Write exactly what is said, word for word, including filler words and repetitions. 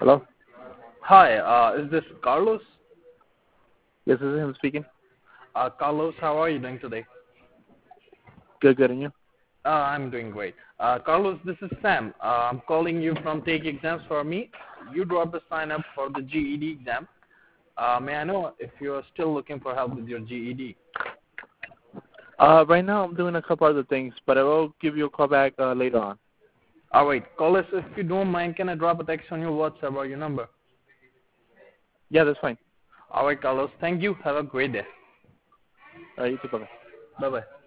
Hello? Hi, uh, is this Carlos? Yes, this is him speaking. Uh, Carlos, how are you doing today? Good, good, and you? Uh, I'm doing great. Uh, Carlos, this is Sam. Uh, I'm calling you from Take Exams for Me. You dropped a sign up for the G E D exam. Uh, may I know if you are still looking for help with your G E D? Uh, right now I'm doing a couple other things, but I will give you a call back uh, later on. All right, Carlos, if you don't mind, can I drop a text on your WhatsApp or your number? Yeah, that's fine. All right, Carlos, thank you. Have a great day. Uh, you too, bye. Bye-bye.